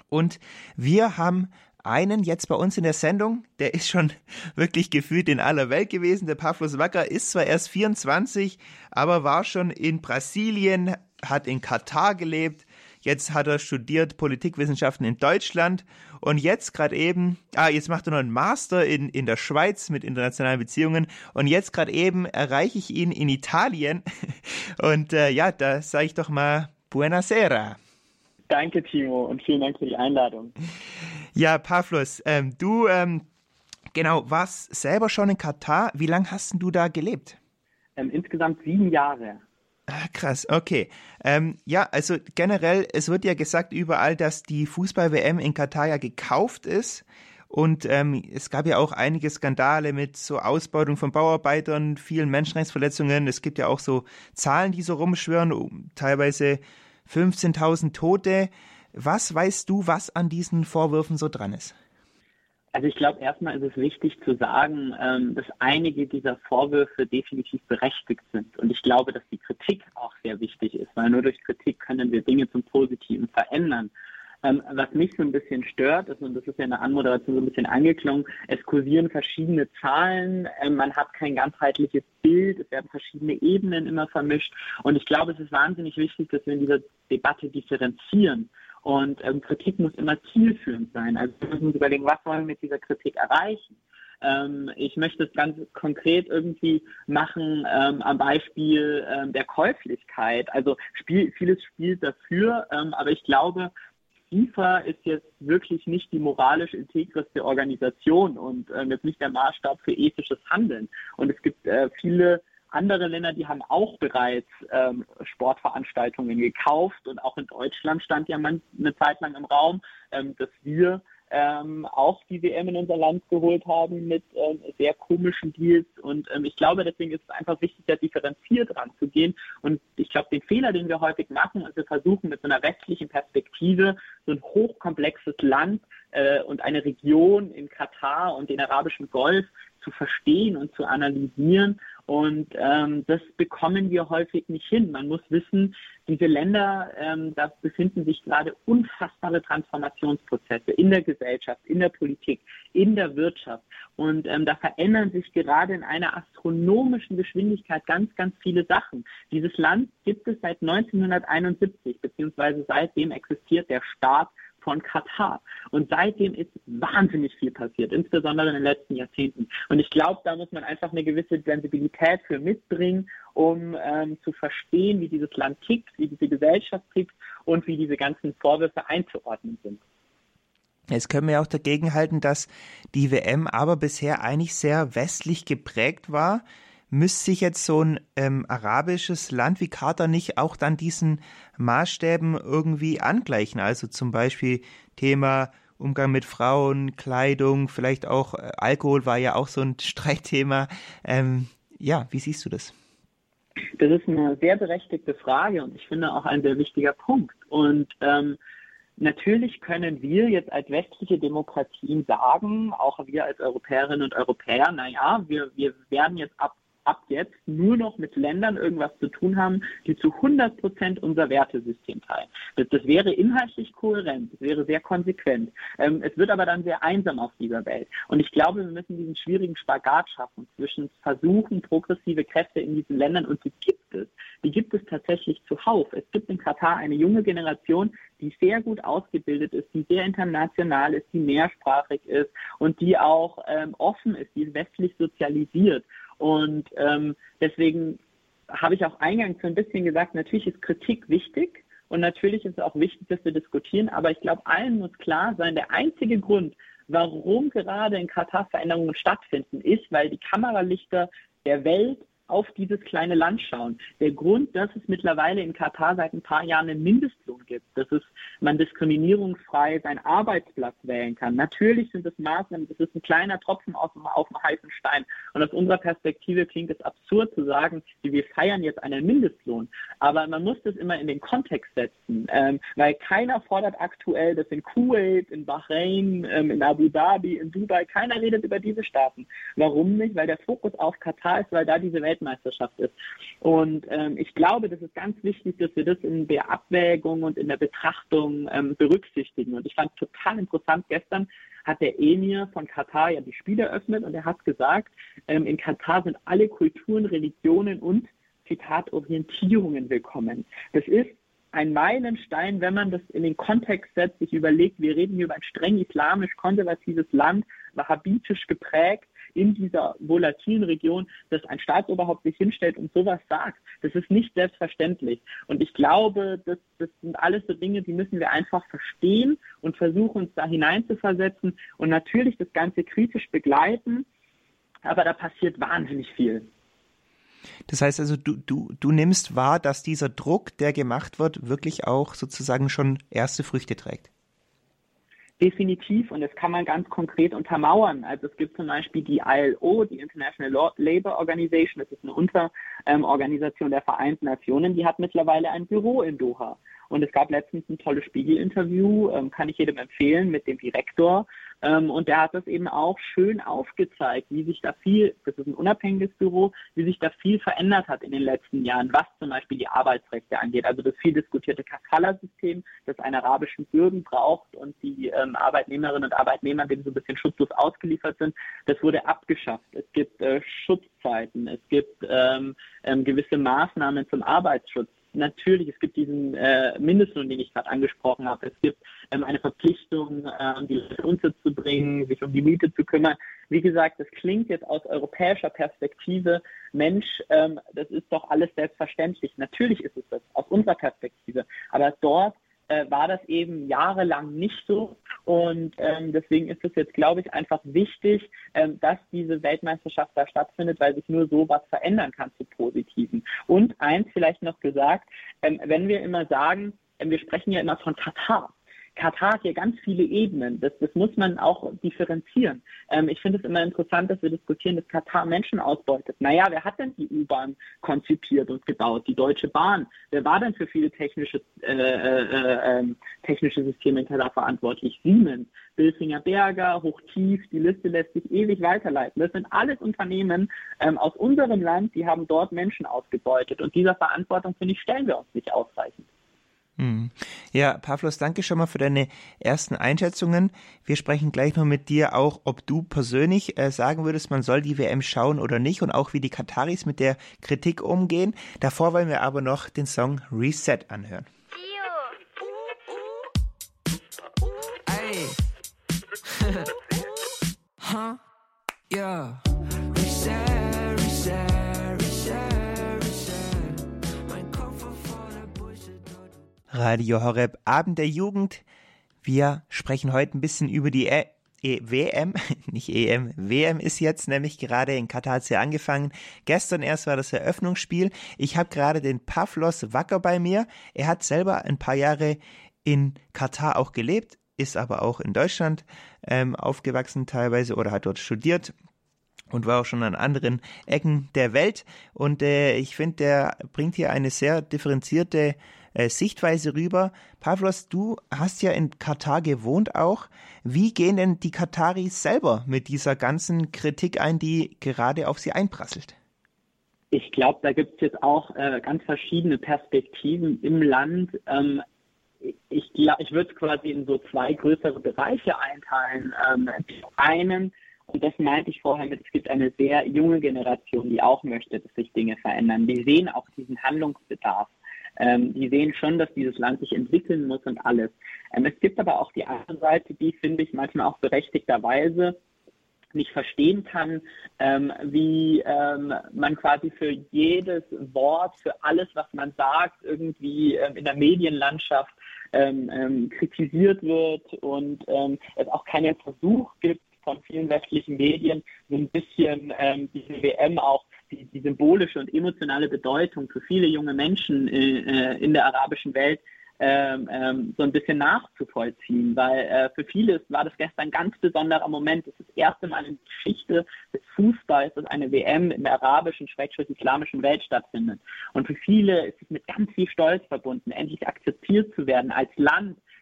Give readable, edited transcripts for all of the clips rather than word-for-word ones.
Und wir haben einen jetzt bei uns in der Sendung, der ist schon wirklich gefühlt in aller Welt gewesen. Der Pavlos Wacker ist zwar erst 24, aber war schon in Brasilien, hat in Katar gelebt. Jetzt hat er studiert Politikwissenschaften in Deutschland und jetzt gerade eben, jetzt macht er noch einen Master in der Schweiz mit internationalen Beziehungen und jetzt gerade eben erreiche ich ihn in Italien und da sage ich doch mal Buonasera. Danke, Timo, und vielen Dank für die Einladung. Ja, Pavlos, du warst selber schon in Katar. Wie lange hast du da gelebt? Insgesamt 7 Jahre. Krass, okay. Also generell, es wird ja gesagt überall, dass die Fußball-WM in Katar ja gekauft ist. Und es gab ja auch einige Skandale mit so Ausbeutung von Bauarbeitern, vielen Menschenrechtsverletzungen. Es gibt ja auch so Zahlen, die so rumschwirren, teilweise 15.000 Tote. Was weißt du, was an diesen Vorwürfen so dran ist? Also ich glaube, erstmal ist es wichtig zu sagen, dass einige dieser Vorwürfe definitiv berechtigt sind. Und ich glaube, dass die Kritik auch sehr wichtig ist, weil nur durch Kritik können wir Dinge zum Positiven verändern. Was mich so ein bisschen stört, ist, und das ist ja in der Anmoderation so ein bisschen angeklungen, es kursieren verschiedene Zahlen, man hat kein ganzheitliches Bild, es werden verschiedene Ebenen immer vermischt. Und ich glaube, es ist wahnsinnig wichtig, dass wir in dieser Debatte differenzieren. Und Kritik muss immer zielführend sein. Also wir müssen uns überlegen, was wollen wir mit dieser Kritik erreichen. Ich möchte es ganz konkret irgendwie machen am Beispiel der Käuflichkeit. Also vieles spielt dafür, aber ich glaube, FIFA ist jetzt wirklich nicht die moralisch integreste Organisation und jetzt nicht der Maßstab für ethisches Handeln. Und es gibt viele andere Länder, die haben auch bereits Sportveranstaltungen gekauft und auch in Deutschland stand ja eine Zeit lang im Raum, dass wir auch die WM in unser Land geholt haben mit sehr komischen Deals und ich glaube, deswegen ist es einfach wichtig, da differenziert ranzugehen und ich glaube, den Fehler, den wir häufig machen, ist, wir versuchen mit so einer westlichen Perspektive so ein hochkomplexes Land und eine Region in Katar und den arabischen Golf zu verstehen und zu analysieren. Und das bekommen wir häufig nicht hin. Man muss wissen, diese Länder, da befinden sich gerade unfassbare Transformationsprozesse in der Gesellschaft, in der Politik, in der Wirtschaft. Und da verändern sich gerade in einer astronomischen Geschwindigkeit ganz, ganz viele Sachen. Dieses Land gibt es seit 1971, beziehungsweise seitdem existiert der Staat von Katar. Und seitdem ist wahnsinnig viel passiert, insbesondere in den letzten Jahrzehnten. Und ich glaube, da muss man einfach eine gewisse Sensibilität für mitbringen, um zu verstehen, wie dieses Land tickt, wie diese Gesellschaft tickt und wie diese ganzen Vorwürfe einzuordnen sind. Jetzt können wir ja auch dagegen halten, dass die WM aber bisher eigentlich sehr westlich geprägt war. Müsste sich jetzt so ein arabisches Land wie Katar nicht auch dann diesen Maßstäben irgendwie angleichen? Also zum Beispiel Thema Umgang mit Frauen, Kleidung, vielleicht auch Alkohol war ja auch so ein Streitthema. Wie siehst du das? Das ist eine sehr berechtigte Frage und ich finde auch ein sehr wichtiger Punkt. Und natürlich können wir jetzt als westliche Demokratien sagen, auch wir als Europäerinnen und Europäer, wir werden jetzt ab jetzt nur noch mit Ländern irgendwas zu tun haben, die zu 100% unser Wertesystem teilen. Das wäre inhaltlich kohärent, das wäre sehr konsequent. Es wird aber dann sehr einsam auf dieser Welt. Und ich glaube, wir müssen diesen schwierigen Spagat schaffen zwischen Versuchen, progressive Kräfte in diesen Ländern, und die gibt es tatsächlich zuhauf. Es gibt in Katar eine junge Generation, die sehr gut ausgebildet ist, die sehr international ist, die mehrsprachig ist und die auch offen ist, die westlich sozialisiert. Und deswegen habe ich auch eingangs so ein bisschen gesagt, natürlich ist Kritik wichtig und natürlich ist es auch wichtig, dass wir diskutieren, aber ich glaube, allen muss klar sein, der einzige Grund, warum gerade in Katar Veränderungen stattfinden, ist, weil die Kameralichter der Welt auf dieses kleine Land schauen. Der Grund, dass es mittlerweile in Katar seit ein paar Jahren einen Mindestlohn gibt, dass man diskriminierungsfrei seinen Arbeitsplatz wählen kann. Natürlich sind es Maßnahmen, das ist ein kleiner Tropfen auf dem heißen Stein. Und aus unserer Perspektive klingt es absurd zu sagen, wir feiern jetzt einen Mindestlohn. Aber man muss das immer in den Kontext setzen, weil keiner fordert aktuell, dass in Kuwait, in Bahrain, in Abu Dhabi, in Dubai, keiner redet über diese Staaten. Warum nicht? Weil der Fokus auf Katar ist, weil da diese Welt Weltmeisterschaft ist. Und ich glaube, das ist ganz wichtig, dass wir das in der Abwägung und in der Betrachtung berücksichtigen. Und ich fand total interessant, gestern hat der Emir von Katar ja die Spiele eröffnet und er hat gesagt, in Katar sind alle Kulturen, Religionen und, Zitat, Orientierungen willkommen. Das ist ein Meilenstein, wenn man das in den Kontext setzt, sich überlegt, wir reden hier über ein streng islamisch-konservatives Land, wahhabitisch geprägt, in dieser volatilen Region, dass ein Staatsoberhaupt sich hinstellt und sowas sagt. Das ist nicht selbstverständlich. Und ich glaube, das sind alles so Dinge, die müssen wir einfach verstehen und versuchen, uns da hineinzuversetzen und natürlich das Ganze kritisch begleiten. Aber da passiert wahnsinnig viel. Das heißt also, du nimmst wahr, dass dieser Druck, der gemacht wird, wirklich auch sozusagen schon erste Früchte trägt. Definitiv, und das kann man ganz konkret untermauern. Also es gibt zum Beispiel die ILO, die International Labour Organization, das ist eine Unterorganisation der Vereinten Nationen, die hat mittlerweile ein Büro in Doha. Und es gab letztens ein tolles Spiegel-Interview, kann ich jedem empfehlen, mit dem Direktor. Und der hat das eben auch schön aufgezeigt, wie sich da viel, das ist ein unabhängiges Büro, wie sich da viel verändert hat in den letzten Jahren, was zum Beispiel die Arbeitsrechte angeht. Also das viel diskutierte Kafala-System, das einen arabischen Bürger braucht und die Arbeitnehmerinnen und Arbeitnehmer, denen so ein bisschen schutzlos ausgeliefert sind, das wurde abgeschafft. Es gibt Schutzzeiten, es gibt gewisse Maßnahmen zum Arbeitsschutz. Natürlich, es gibt diesen Mindestlohn, den ich gerade angesprochen habe. Es gibt eine Verpflichtung, die Leute unterzubringen, sich um die Miete zu kümmern. Wie gesagt, das klingt jetzt aus europäischer Perspektive, Mensch, das ist doch alles selbstverständlich. Natürlich ist es das aus unserer Perspektive, aber dort war das eben jahrelang nicht so und deswegen ist es jetzt, glaube ich, einfach wichtig, dass diese Weltmeisterschaft da stattfindet, weil sich nur so was verändern kann zu Positiven. Und eins vielleicht noch gesagt, wenn wir immer sagen, wir sprechen ja immer von Katar. Katar hat hier ganz viele Ebenen. Das muss man auch differenzieren. Ich finde es immer interessant, dass wir diskutieren, dass Katar Menschen ausbeutet. Naja, wer hat denn die U-Bahn konzipiert und gebaut? Die Deutsche Bahn. Wer war denn für viele technische Systeme in Katar verantwortlich? Siemens, Bilfinger Berger, Hochtief, die Liste lässt sich ewig weiterleiten. Das sind alles Unternehmen aus unserem Land, die haben dort Menschen ausgebeutet. Und dieser Verantwortung, finde ich, stellen wir uns nicht ausreichend. Ja, Pavlos, danke schon mal für deine ersten Einschätzungen. Wir sprechen gleich noch mit dir auch, ob du persönlich sagen würdest, man soll die WM schauen oder nicht und auch wie die Kataris mit der Kritik umgehen. Davor wollen wir aber noch den Song Reset anhören. Yeah. Radio Horeb, Abend der Jugend. Wir sprechen heute ein bisschen über die WM, nicht EM, WM ist jetzt nämlich gerade in Katar hat's ja angefangen. Gestern erst war das Eröffnungsspiel. Ich habe gerade den Pavlos Wacker bei mir. Er hat selber ein paar Jahre in Katar auch gelebt, ist aber auch in Deutschland aufgewachsen teilweise oder hat dort studiert und war auch schon an anderen Ecken der Welt. Und ich finde, der bringt hier eine sehr differenzierte Sichtweise rüber. Pavlos, du hast ja in Katar gewohnt auch. Wie gehen denn die Kataris selber mit dieser ganzen Kritik ein, die gerade auf sie einprasselt? Ich glaube, da gibt es jetzt auch ganz verschiedene Perspektiven im Land. Ich würde es quasi in so zwei größere Bereiche einteilen. Einen, und das meinte ich vorher mit, es gibt eine sehr junge Generation, die auch möchte, dass sich Dinge verändern. Die sehen auch diesen Handlungsbedarf. Die sehen schon, dass dieses Land sich entwickeln muss und alles. Es gibt aber auch die andere Seite, die, finde ich, manchmal auch berechtigterweise nicht verstehen kann, wie man quasi für jedes Wort, für alles, was man sagt, irgendwie in der Medienlandschaft kritisiert wird und es auch keinen Versuch gibt von vielen westlichen Medien, so ein bisschen diese WM auch die symbolische und emotionale Bedeutung für viele junge Menschen in der arabischen Welt so ein bisschen nachzuvollziehen, weil für viele war das gestern ein ganz besonderer Moment. Das ist das erste Mal in der Geschichte des Fußballs, dass eine WM in der arabischen, islamischen Welt stattfindet. Und für viele ist es mit ganz viel Stolz verbunden, endlich akzeptiert zu werden als Land,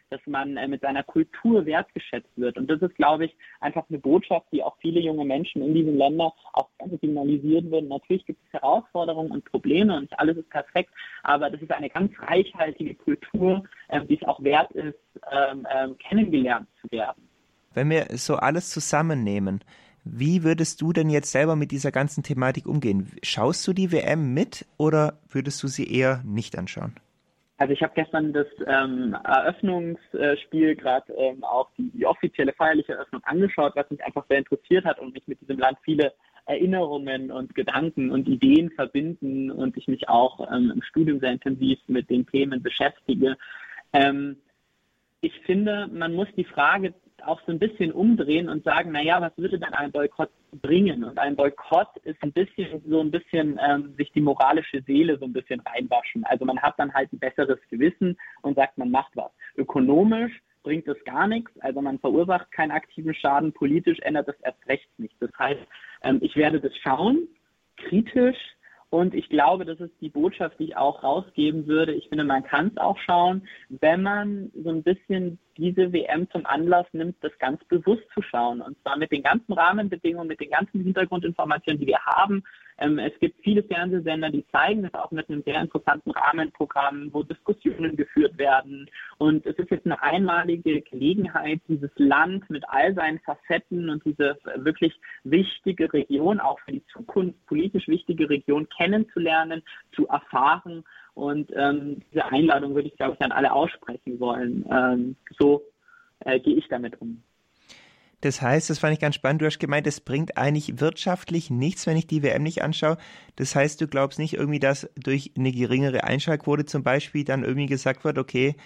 dass man mit seiner Kultur wertgeschätzt wird. Und das ist, glaube ich, einfach eine Botschaft, die auch viele junge Menschen in diesen Ländern auch gerne signalisieren würden. Natürlich gibt es Herausforderungen und Probleme und nicht alles ist perfekt, aber das ist eine ganz reichhaltige Kultur, die es auch wert ist, kennengelernt zu werden. Wenn wir so alles zusammennehmen, wie würdest du denn jetzt selber mit dieser ganzen Thematik umgehen? Schaust du die WM mit oder würdest du sie eher nicht anschauen? Also ich habe gestern das Eröffnungsspiel, gerade auch die offizielle feierliche Eröffnung angeschaut, was mich einfach sehr interessiert hat und mich mit diesem Land viele Erinnerungen und Gedanken und Ideen verbinden und ich mich auch im Studium sehr intensiv mit den Themen beschäftige. Ich finde, man muss die Frage auch so ein bisschen umdrehen und sagen, naja, was würde dann ein Boykott bringen? Und ein Boykott ist ein bisschen sich die moralische Seele so ein bisschen reinwaschen. Also man hat dann halt ein besseres Gewissen und sagt, man macht was. Ökonomisch bringt es gar nichts, also man verursacht keinen aktiven Schaden, politisch ändert es erst recht nichts. Das heißt, ich werde das schauen, kritisch. Und ich glaube, das ist die Botschaft, die ich auch rausgeben würde. Ich finde, man kann es auch schauen, wenn man so ein bisschen diese WM zum Anlass nimmt, das ganz bewusst zu schauen. Und zwar mit den ganzen Rahmenbedingungen, mit den ganzen Hintergrundinformationen, die wir haben. Es gibt viele Fernsehsender, die zeigen das auch mit einem sehr interessanten Rahmenprogramm, wo Diskussionen geführt werden. Und es ist jetzt eine einmalige Gelegenheit, dieses Land mit all seinen Facetten und diese wirklich wichtige Region, auch für die Zukunft politisch wichtige Region kennenzulernen, zu erfahren. Und diese Einladung würde ich, glaube ich, an alle aussprechen wollen. So gehe ich damit um. Das heißt, das fand ich ganz spannend, du hast gemeint, es bringt eigentlich wirtschaftlich nichts, wenn ich die WM nicht anschaue. Das heißt, du glaubst nicht irgendwie, dass durch eine geringere Einschaltquote zum Beispiel dann irgendwie gesagt wird, okay,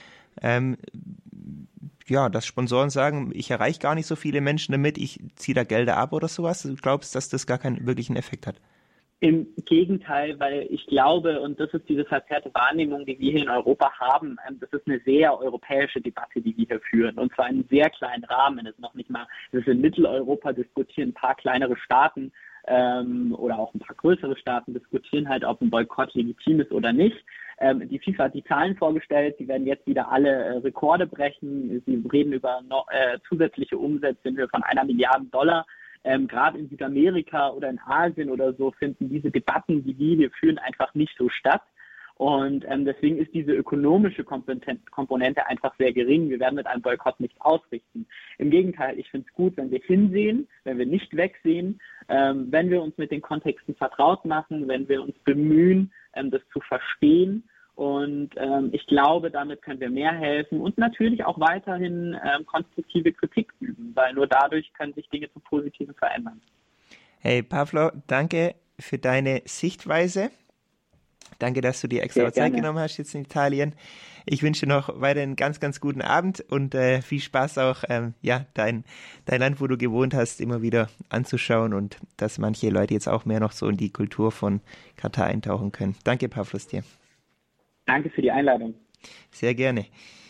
dass Sponsoren sagen, ich erreiche gar nicht so viele Menschen damit, ich ziehe da Gelder ab oder sowas. Du glaubst, dass das gar keinen wirklichen Effekt hat? Im Gegenteil, weil ich glaube, und das ist diese verzerrte Wahrnehmung, die wir hier in Europa haben, das ist eine sehr europäische Debatte, die wir hier führen, und zwar in einem sehr kleinen Rahmen. Es ist noch nicht mal, das ist in Mitteleuropa diskutieren ein paar kleinere Staaten oder auch ein paar größere Staaten diskutieren halt, ob ein Boykott legitim ist oder nicht. Die FIFA hat die Zahlen vorgestellt, die werden jetzt wieder alle Rekorde brechen. Sie reden über zusätzliche Umsätze in Höhe von $1 Milliarde. Gerade in Südamerika oder in Asien oder so finden diese Debatten, die wir hier führen, einfach nicht so statt. Und deswegen ist diese ökonomische Komponente einfach sehr gering. Wir werden mit einem Boykott nichts ausrichten. Im Gegenteil, ich finde es gut, wenn wir hinsehen, wenn wir nicht wegsehen, wenn wir uns mit den Kontexten vertraut machen, wenn wir uns bemühen, das zu verstehen. Und ich glaube, damit können wir mehr helfen und natürlich auch weiterhin konstruktive Kritik üben, weil nur dadurch können sich Dinge zum Positiven verändern. Hey Pavlo, danke für deine Sichtweise. Danke, dass du dir extra Zeit genommen hast jetzt in Italien. Ich wünsche dir noch weiter einen ganz, ganz guten Abend und viel Spaß auch, dein Land, wo du gewohnt hast, immer wieder anzuschauen und dass manche Leute jetzt auch mehr noch so in die Kultur von Katar eintauchen können. Danke, Pavlos, dir. Danke für die Einladung. Sehr gerne.